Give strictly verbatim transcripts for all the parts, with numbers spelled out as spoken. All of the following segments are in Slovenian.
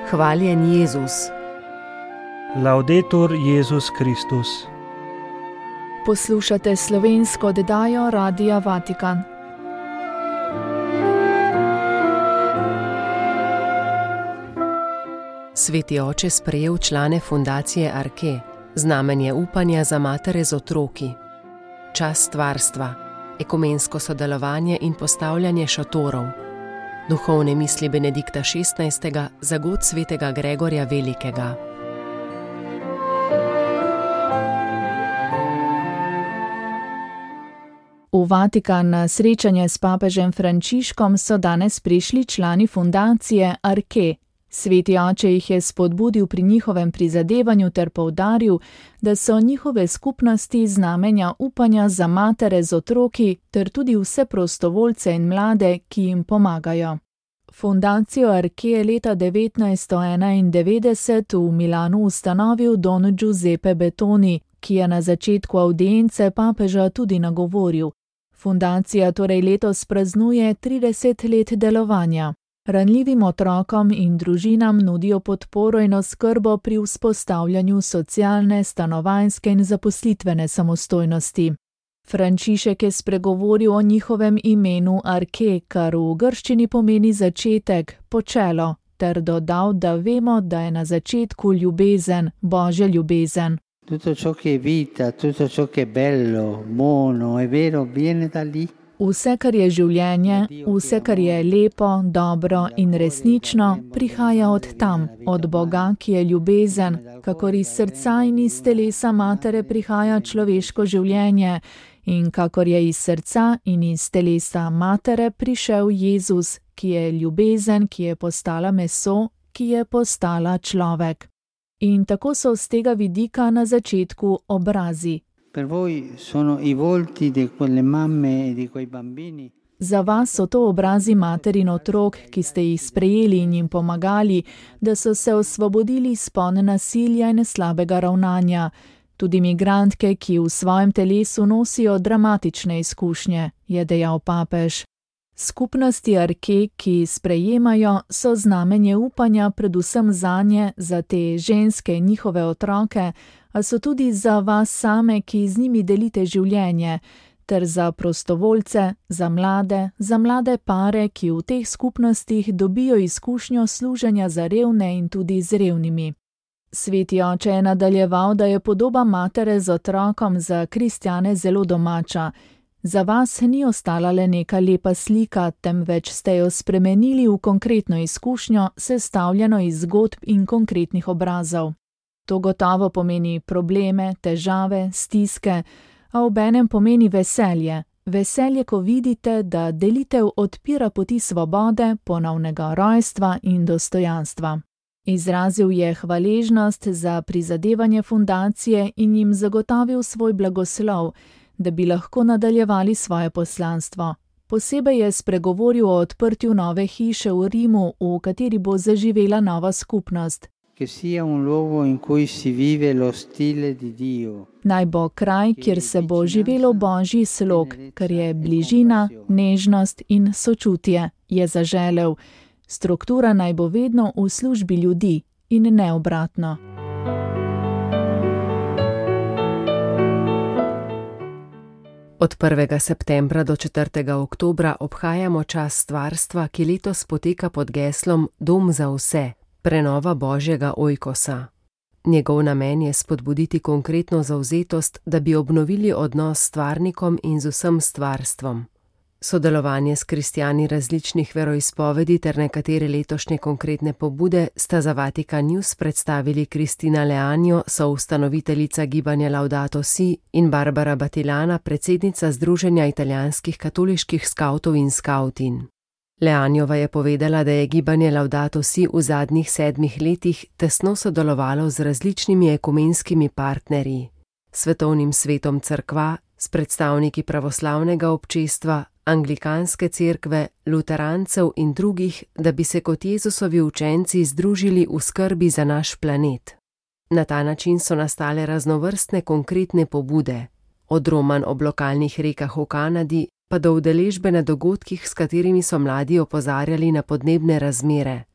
Hvaljen Jezus. Laudetur Jezus Kristus. Poslušate slovensko oddajo Radia Vatikan. Sveti oče sprejel člane fundacije Arke, znamenje upanja za matere z otroki. Čas stvarstva, ekumensko sodelovanje in postavljanje šotorov. Duhovne misli Benedikta šestnajstega za god svetega Gregorja Velikega. V Vatikan na srečanje s papežem Frančiškom so danes prišli člani fundacije Arke. Sveti oče jih je spodbudil pri njihovem prizadevanju ter poudaril, da so njihove skupnosti znamenja upanja za matere z otroki ter tudi vse prostovoljce in mlade, ki jim pomagajo. Fundacijo Arke je leta devetnajststo enaindevetdeset v Milanu ustanovil don Giuseppe Bettoni, ki je na začetku avdience papeža tudi nagovoril. Fundacija torej letos praznuje trideset let delovanja. Ranljivim otrokom in družinam nudijo podporo in oskrbo pri vzpostavljanju socialne, stanovanjske in zaposlitvene samostojnosti. Frančišek je spregovoril o njihovem imenu Arke, kar v grščini pomeni začetek, počelo, ter dodal, da vemo, da je na začetku ljubezen, Božja ljubezen. Tutto ciò che è vita, tutto ciò che è bello, buono, è vero, viene da lì. Vse, kar je življenje, vse, kar je lepo, dobro in resnično, prihaja od tam, od Boga, ki je ljubezen, kakor iz srca in iz telesa matere prihaja človeško življenje in kakor je iz srca in iz telesa matere prišel Jezus, ki je ljubezen, ki je postala meso, ki je postala človek. In tako so z tega vidika na začetku obrazi. Per voi sono i volti di quelle mamme e di quei bambini. Za vas so to obrazi mater in otrok, ki ste jih sprejeli in jim pomagali, da so se osvobodili spon nasilja in slabega ravnanja. Tudi migrantke, ki v svojem telesu nosijo dramatične izkušnje, je dejal papež. Skupnosti Arke, ki sprejemajo, so znamenje upanja predvsem zanje, za te ženske in njihove otroke, a so tudi za vas same, ki z njimi delite življenje, ter za prostovoljce, za mlade, za mlade pare, ki v teh skupnostih dobijo izkušnjo služenja za revne in tudi z revnimi. Sveti oče je nadaljeval, da je podoba matere z otrokom za kristjane zelo domača. Za vas ni ostala le neka lepa slika, temveč ste jo spremenili v konkretno izkušnjo, sestavljeno iz zgodb in konkretnih obrazov. To gotovo pomeni probleme, težave, stiske, a obenem pomeni veselje. Veselje, ko vidite, da delitev odpira poti svobode, ponovnega rojstva in dostojanstva. Izrazil je hvaležnost za prizadevanje fundacije in jim zagotovil svoj blagoslov, da bi lahko nadaljevali svoje poslanstvo. Posebej je spregovoril o odprtju nove hiše v Rimu, v kateri bo zaživela nova skupnost. Che sia un luogo in cui si vive lo stile di Dio. Naj bo kraj, kjer se bo živelo Božji slog, kar je bližina, nežnost in sočutje, je zaželel. Struktura naj bo vedno v službi ljudi in ne obratno. Od prvega septembra do četrtega oktobra obhajamo čas stvarstva, ki letos poteka pod geslom Dom za vse, prenova Božjega ojkosa. Njegov namen je spodbuditi konkretno zavzetost, da bi obnovili odnos s stvarnikom in z vsem stvarstvom. Sodelovanje s kristjani različnih veroizpovedi ter nekatere letošnje konkretne pobude sta za Vatikan News predstavili Cristina Leanjo, soustanoviteljica gibanja Laudato Si, in Barbara Batilana, predsednica Združenja italijanskih katoliških skavtov in skavtin. Leanjova je povedala, da je gibanje Laudato Si v zadnjih sedmih letih tesno sodelovalo z različnimi ekumenskimi partnerji, Svetovnim svetom cerkva, s predstavniki pravoslavnega občestva, Anglikanske cerkve, luterancev in drugih, da bi se kot Jezusovi učenci združili v skrbi za naš planet. Na ta način so nastale raznovrstne konkretne pobude, od romanj ob lokalnih rekah v Kanadi, pa do udeležbe na dogodkih, s katerimi so mladi opozarjali na podnebne razmere.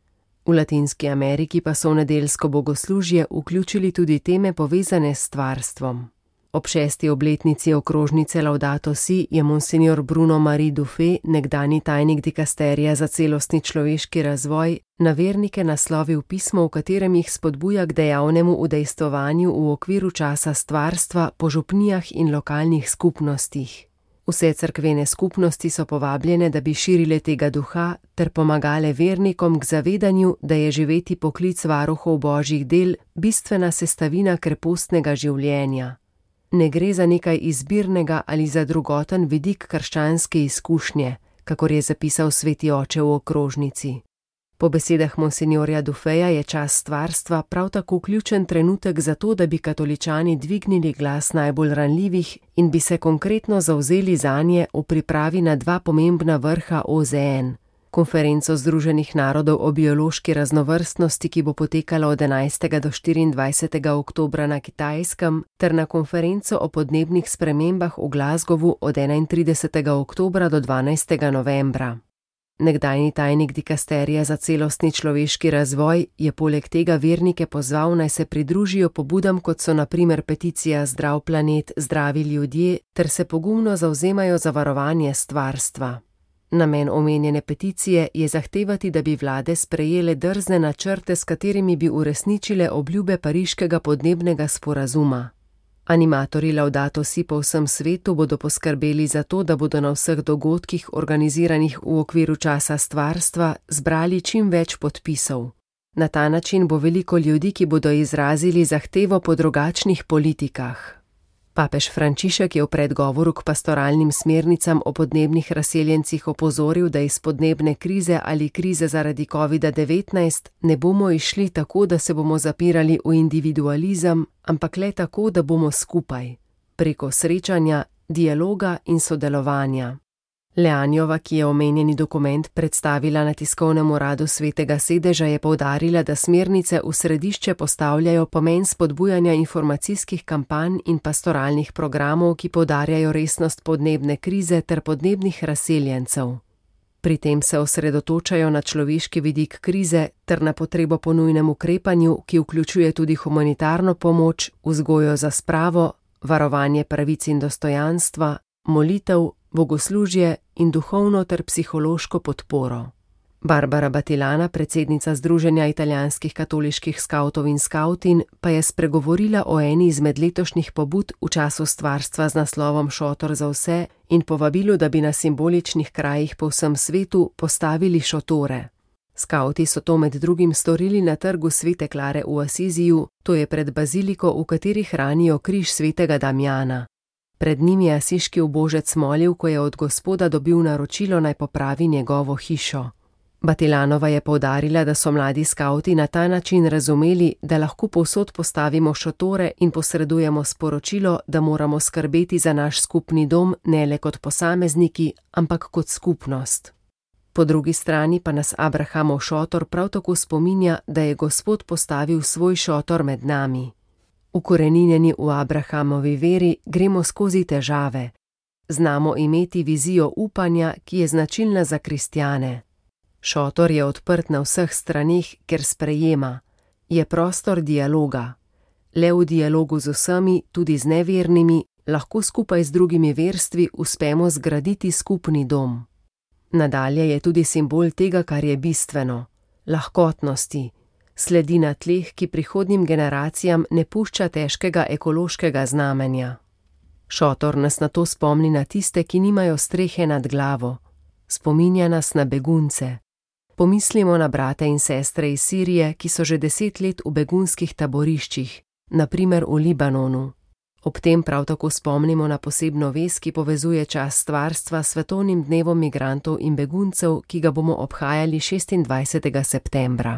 V Latinski Ameriki pa so v nedeljsko bogoslužje vključili tudi teme povezane s stvarstvom. Ob šesti obletnici okrožnice Laudato Si je monsignor Bruno Marie Dufay, nekdanji tajnik dikasterija za celostni človeški razvoj, na vernike naslovil pismo, v katerem jih spodbuja k dejavnemu udejstvovanju v okviru časa stvarstva po župnijah in lokalnih skupnostih. Vse cerkvene skupnosti so povabljene, da bi širile tega duha ter pomagale vernikom k zavedanju, da je živeti poklic varuhov božjih del bistvena sestavina krepostnega življenja. Ne gre za nekaj izbirnega ali za drugoten vidik krščanske izkušnje, kakor je zapisal sveti oče v okrožnici. Po besedah monsinjorja Dufeja je čas stvarstva prav tako ključen trenutek za to, da bi katoličani dvignili glas najbolj ranljivih in bi se konkretno zavzeli zanje v pripravi na dva pomembna vrha O Z N. Konferenco Združenih narodov o biološki raznovrstnosti, ki bo potekala od enajstega do štiriindvajsetega oktobra na Kitajskem, ter na konferenco o podnebnih spremembah v Glasgowu od enaintridesetega oktobra do dvanajstega novembra. Nekdanji tajnik dikasterija za celostni človeški razvoj je poleg tega vernike pozval, naj se pridružijo pobudam, kot so na primer peticija Zdrav planet, zdravi ljudje, ter se pogumno zavzemajo za varovanje stvarstva. Namen omenjene peticije je zahtevati, da bi vlade sprejele drzne načrte, s katerimi bi uresničile obljube pariškega podnebnega sporazuma. Animatorji Laudato Si po vsem svetu bodo poskrbeli za to, da bodo na vseh dogodkih, organiziranih v okviru časa stvarstva, zbrali čim več podpisov. Na ta način bo veliko ljudi, ki bodo izrazili zahtevo po drugačnih politikah. Papež Frančišek je v predgovoru k pastoralnim smernicam o podnebnih razseljencih opozoril, da iz podnebne krize ali krize zaradi covida devetnajst ne bomo išli tako, da se bomo zapirali v individualizem, ampak le tako, da bomo skupaj, preko srečanja, dialoga in sodelovanja. Leanjova, ki je omenjeni dokument predstavila na tiskovnem uradu Svetega sedeža, je poudarila, da smernice v središče postavljajo pomen spodbujanja informacijskih kampanj in pastoralnih programov, ki poudarjajo resnost podnebne krize ter podnebnih razseljencev. Pri tem se osredotočajo na človeški vidik krize ter na potrebo po nujnem ukrepanju, ki vključuje tudi humanitarno pomoč, vzgojo za spravo, varovanje pravic in dostojanstva, molitev, bogoslužje in duhovno ter psihološko podporo. Barbara Batilana, predsednica Združenja italijanskih katoliških skavtov in skavtin, pa je spregovorila o eni izmed letošnjih pobud v času stvarstva z naslovom Šotor za vse in povabilu, da bi na simboličnih krajih po vsem svetu postavili šotore. Skavti so to med drugim storili na trgu Svete Klare v Asiziju, to je pred baziliko, v kateri hranijo križ svetega Damjana. Pred njim je asiški ubožec molil, ko je od Gospoda dobil naročilo, naj popravi njegovo hišo. Batilanova je poudarila, da so mladi skavti na ta način razumeli, da lahko povsod postavimo šotore in posredujemo sporočilo, da moramo skrbeti za naš skupni dom ne le kot posamezniki, ampak kot skupnost. Po drugi strani pa nas Abrahamov šotor prav tako spominja, da je Gospod postavil svoj šotor med nami. Ukoreninjeni v Abrahamovi veri gremo skozi težave. Znamo imeti vizijo upanja, ki je značilna za kristjane. Šotor je odprt na vseh straneh, ker sprejema. Je prostor dialoga. Le v dialogu z vsemi, tudi z nevernimi, lahko skupaj z drugimi verstvi uspemo zgraditi skupni dom. Nadalje je tudi simbol tega, kar je bistveno. Lahkotnosti. Sledi na tleh, ki prihodnjim generacijam ne pušča težkega ekološkega znamenja. Šotor nas na to spomni na tiste, ki nimajo strehe nad glavo. Spominja nas na begunce. Pomislimo na brate in sestre iz Sirije, ki so že deset let v begunskih taboriščih, na primer v Libanonu. Ob tem prav tako spomnimo na posebno vez, ki povezuje čas stvarstva s svetovnim dnevom migrantov in beguncev, ki ga bomo obhajali šestindvajsetega septembra.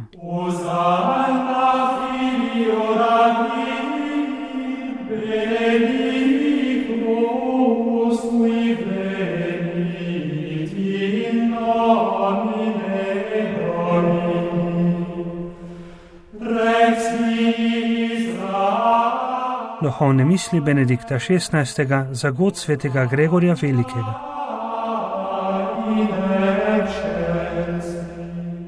Duhovne misli Benedikta šestnajstega za god svetega Gregorja Velikega.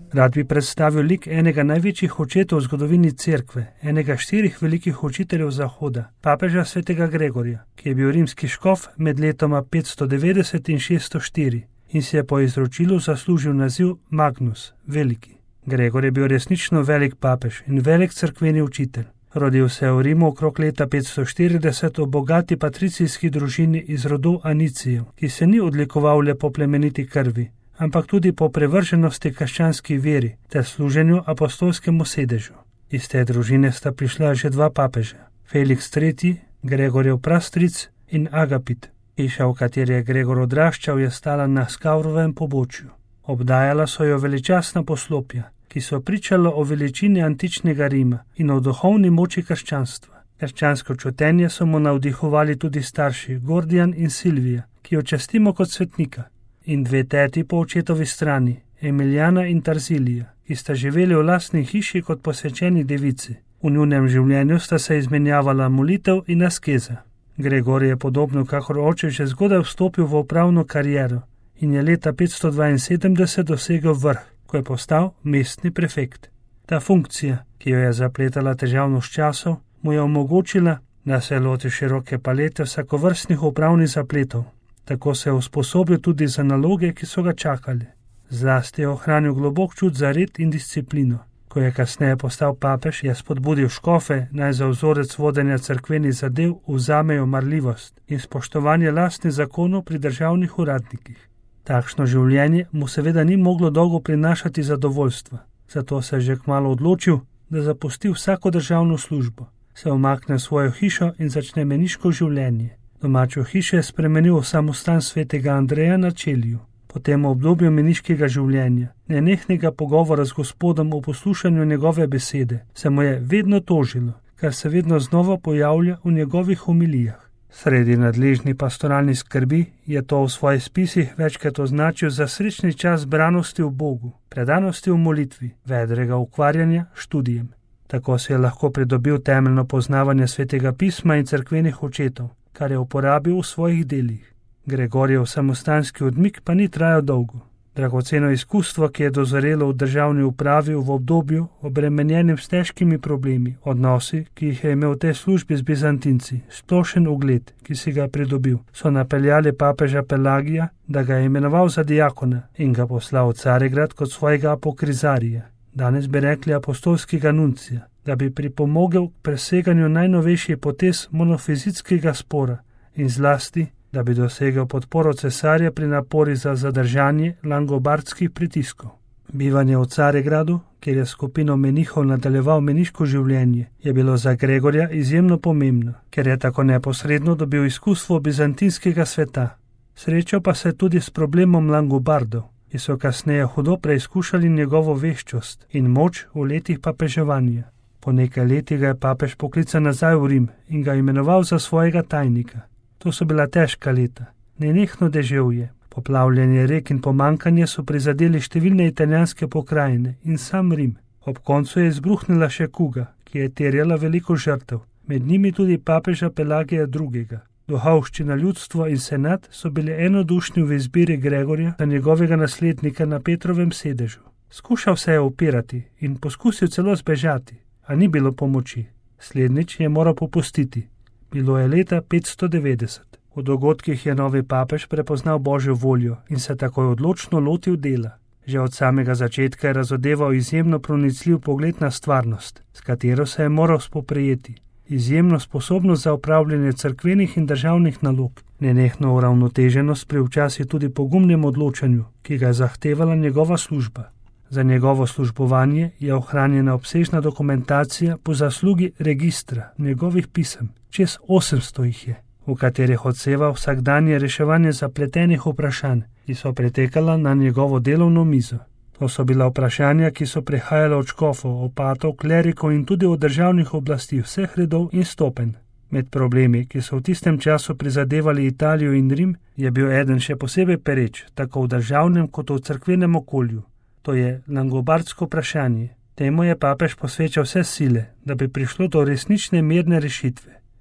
Rad bi predstavil lik enega največjih očetov v zgodovini cerkve, enega štirih velikih učiteljev Zahoda, papeža svetega Gregorja, ki je bil rimski škof med letoma petsto devetdeset in šeststo štiri in si je po izročilu zaslužil naziv Magnus, veliki. Gregor je bil resnično velik papež in velik cerkveni učitelj. Rodil se je v Rimu okrog leta petsto štirideset v bogati patricijski družini iz rodu Anicijev, ki se ni odlikoval le po plemeniti krvi, ampak tudi po prevrženosti krščanski veri ter služenju apostolskemu sedežu. Iz te družine sta prišla že dva papeža, Felix tretji, Gregorjev prastric in Agapit. Hiša, v kateri je Gregor odraščal, je stala na Skavrovem pobočju. Obdajala so jo veličastna poslopja, ki so pričalo o veličini antičnega Rima in o duhovni moči krščanstva. Krščansko čutenje so mu navdihovali tudi starši Gordijan in Silvija, ki jo častimo kot svetnika, in dve teti po očetovi strani, Emiljana in Tarzilija, ki sta živeli v lastni hiši kot posvečeni devici. V njunem življenju sta se izmenjavala molitev in askeza. Gregor je podobno kakor oče že zgodaj vstopil v upravno kariero in je leta petsto dvainsedemdeset dosegel vrh, ko je postal mestni prefekt. Ta funkcija, ki jo je zapletala težavnost časov, mu je omogočila, da se loti široke palete vsakovrstnih upravnih zapletov. Tako se je usposobil tudi za naloge, ki so ga čakali. Zlasti je ohranil globok čut za red in disciplino. Ko je kasneje postal papež, je spodbudil škofe, naj za vzorec vodenja cerkvenih zadev vzamejo marljivost in spoštovanje lastnih zakonov pri državnih uradnikih. Takšno življenje mu seveda ni moglo dolgo prinašati zadovoljstva, zato se je že kmalu odločil, da zapusti vsako državno službo, se umakne v svojo hišo in začne meniško življenje. Domačo hišo je spremenil v samostan svetega Andreja na Čeliju. Po tem obdobju meniškega življenja, nenehnega pogovora z Gospodom o poslušanju njegove besede, se mu je vedno tožilo, kar se vedno znova pojavlja v njegovih homilijah. Sredi nadležni pastoralni skrbi je to v svojih spisih večkrat označil za srečni čas branosti v Bogu, predanosti v molitvi, vedrega ukvarjanja študijem. Tako se je lahko pridobil temeljno poznavanje svetega pisma in cerkvenih očetov, kar je uporabil v svojih delih. Gregorjev samostanski odmik pa ni trajal dolgo. Dragoceno izkustvo, ki je dozorelo v državni upravi v obdobju obremenjenim s težkimi problemi, odnosi, ki jih je imel v tej službi z Bizantinci, splošen ugled, ki si ga pridobil, so napeljali papeža Pelagija, da ga je imenoval za diakona in ga poslal v Carigrad kot svojega apokrizarija, danes bi rekli apostolskega nuncija, da bi pripomogel k preseganju najnovejših potez monofizitskega spora in zlasti, da bi dosegel podporo cesarja pri napori za zadržanje langobardskih pritiskov. Bivanje v Carigradu, kjer je skupino menihov nadaljeval meniško življenje, je bilo za Gregorja izjemno pomembno, ker je tako neposredno dobil izkustvo bizantinskega sveta. Srečal pa se tudi s problemom Langobardov, ki so kasneje hudo preizkušali njegovo veščost in moč v letih papeževanja. Po nekaj letih ga je papež poklical nazaj v Rim in ga imenoval za svojega tajnika. To so bila težka leta, nenehno deževje, poplavljanje rek in pomankanje so prizadeli številne italijanske pokrajine in sam Rim. Ob koncu je izbruhnila še kuga, ki je terjala veliko žrtev, med njimi tudi papeža Pelagija drugega. Duhovščina, ljudstvo in senat so bili enodušni v izbiri Gregorja za njegovega naslednika na Petrovem sedežu. Skušal se je upirati in poskusil celo zbežati, a ni bilo pomoči. Slednjič je moral popustiti. Bilo je leta petsto devetdeset. V dogodkih je novi papež prepoznal Božjo voljo in se takoj odločno lotil dela. Že od samega začetka je razodeval izjemno pronicljiv pogled na stvarnost, s katero se je moral spoprijeti. Izjemno sposobnost za upravljanje cerkvenih in državnih nalog, nenehno uravnoteženost pri včasih tudi pogumnem odločanju, ki ga je zahtevala njegova služba. Za njegovo službovanje je ohranjena obsežna dokumentacija po zaslugi registra njegovih pisem, čez osemsto jih je, v katerih odseva vsakdanje reševanje zapletenih vprašanj, ki so pretekala na njegovo delovno mizo. To so bila vprašanja, ki so prihajala od škofov, opatov, klerikov in tudi od državnih oblasti vseh redov in stopenj. Med problemi, ki so v tistem času prizadevali Italijo in Rim, je bil eden še posebej pereč, tako v državnem kot v cerkvenem okolju. To je langobardsko vprašanje. Temu je papež posvečal vse sile, da bi prišlo do resnične mirne rešitve.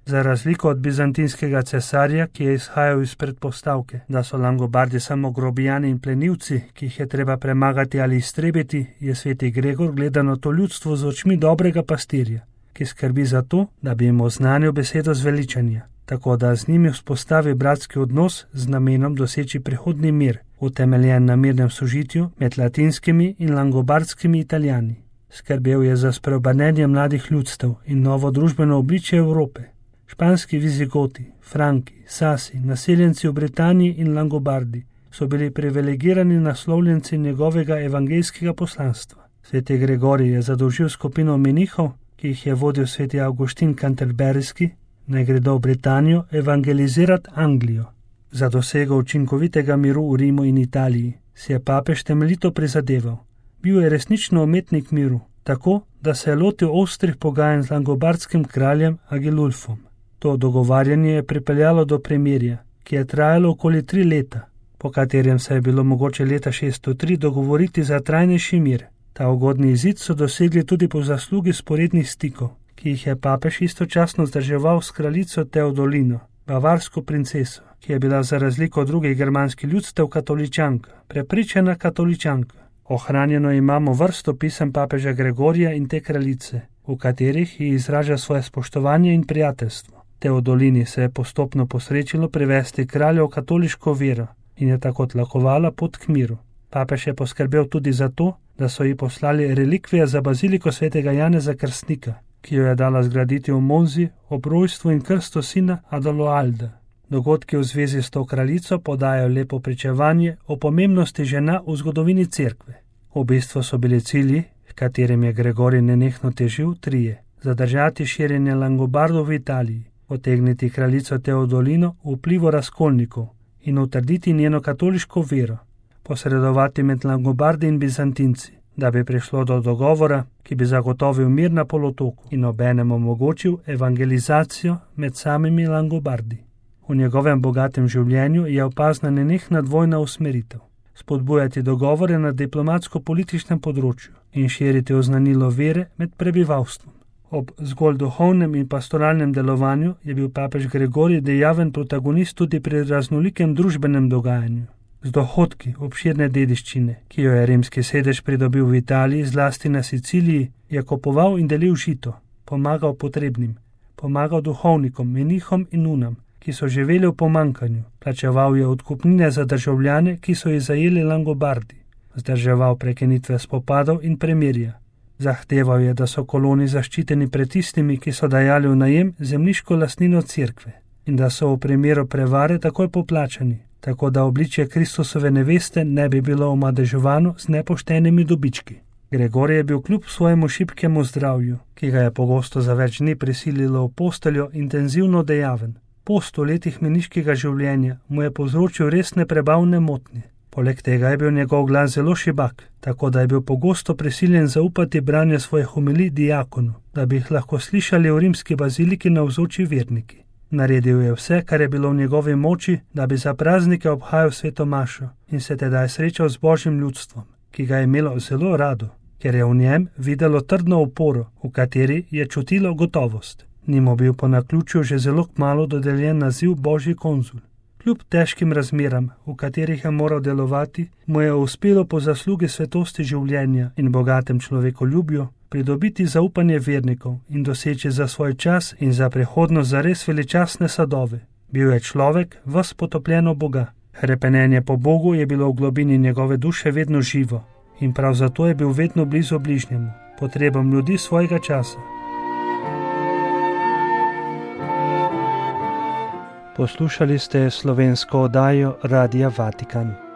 Za razliko od bizantinskega cesarja, ki je izhajal iz predpostavke, da so Langobardi samo grobijani in plenilci, ki jih je treba premagati ali iztrebiti, je sveti Gregor gledano to ljudstvo z očmi dobrega pastirja, ki skrbi za to, da bi jim oznanil besedo zveličanja, tako da z njimi vzpostavi bratski odnos z namenom doseči prihodni mir, utemeljen na mirnem sožitju med latinskimi in langobardskimi Italijani. Skrbel je za spreobrnenje mladih ljudstev in novo družbeno obličje Evrope. Španski vizigoti, Franki, Sasi, naseljenci v Britaniji in Langobardi so bili privilegirani naslovljenci njegovega evangelijskega poslanstva. Sveti Gregorij je zadolžil skupino menihov, ki jih je vodil sveti Avguštin Canterburyski, naj gredo v Britanijo evangelizirati Anglijo. Za dosego učinkovitega miru v Rimu in Italiji si je papež temeljito prizadeval. Bil je resnično umetnik miru, tako, da se je lotil ostrih pogajanj z langobardskim kraljem Agilulfom. To dogovarjanje je pripeljalo do premirja, ki je trajalo okoli tri leta, po katerem se je bilo mogoče leta šeststo tri dogovoriti za trajnejši mir. Ta ugodni izid so dosegli tudi po zaslugi sporednih stikov, ki jih je papež istočasno vzdrževal s kraljico Teodolino, bavarsko princeso, ki je bila za razliko od drugih germanskih ljudstev katoličanka, prepričana katoličanka. Ohranjeno imamo vrsto pisem papeža Gregorija in te kraljice, v katerih ji izraža svoje spoštovanje in prijateljstvo. Teodolini se je postopno posrečilo privesti kralja v katoliško vero in je tako tlakovala pot k miru. Papež je poskrbel tudi za to, da so ji poslali relikvije za baziliko svetega Janeza Krstnika, ki jo je dala zgraditi v Monzi ob rojstvu in krstu sina Adaloalda. Dogodki v zvezi s to kraljico podajo lepo pričevanje o pomembnosti žena v zgodovini cerkve. V bistvu so bili cilji, h katerim je Gregorij nenehno težil, trije: zadržati širjenje Langobardov v Italiji, potegniti kraljico Teodolino v vplivu razkolnikov in utrditi njeno katoliško vero, posredovati med Langobardi in Bizantinci, da bi prišlo do dogovora, ki bi zagotovil mir na polotoku in obenem omogočil evangelizacijo med samimi Langobardi. V njegovem bogatem življenju je opazna nenehna dvojna usmeritev: spodbujati dogovore na diplomatsko-političnem področju in širiti oznanilo vere med prebivalstvom. Ob zgolj duhovnem in pastoralnem delovanju je bil papež Gregorij dejaven protagonist tudi pri raznolikem družbenem dogajanju. Z dohodki obširne dediščine, ki jo je rimski sedež pridobil v Italiji, zlasti na Siciliji, je kupoval in delil žito, pomagal potrebnim, pomagal duhovnikom, menihom in nunam, ki so živeli v pomankanju, plačeval je odkupnine za državljane, ki so jih zajeli Langobardi, vzdrževal prekinitve spopadov in premirja. Zahteval je, da so koloni zaščiteni pred tistimi, ki so dajali v najem zemljiško lastnino cerkve in da so v primeru prevare takoj poplačani, tako da obličje Kristusove neveste ne bi bilo omadeževano z nepoštenimi dobički. Gregorij je bil kljub svojemu šibkemu zdravju, ki ga je pogosto za več dni prisililo v posteljo, intenzivno dejaven. Po stoletjih meniškega življenja mu je povzročil resne prebavne motnje. Poleg tega je bil njegov glas zelo šibak, tako da je bil pogosto prisiljen zaupati branje svojih homilij diakonu, da bi jih lahko slišali v rimski baziliki navzoči verniki. Naredil je vse, kar je bilo v njegovi moči, da bi za praznike obhajal sveto mašo in se tedaj srečal z božjim ljudstvom, ki ga je imelo zelo rado, ker je v njem videlo trdno oporo, v kateri je čutilo gotovost. Ni mu bil po naključju že zelo kmalu dodeljen naziv božji konzul. Kljub težkim razmeram, v katerih je moral delovati, mu je uspelo po zaslugi svetosti življenja in bogatem človekoljubju pridobiti zaupanje vernikov in doseči za svoj čas in za prihodnost zares veličastne sadove. Bil je človek, ves potopljen v Boga. Hrepenenje po Bogu je bilo v globini njegove duše vedno živo in prav zato je bil vedno blizu bližnjemu, potrebam ljudi svojega časa. Poslušali ste slovensko oddajo Radia Vatikan.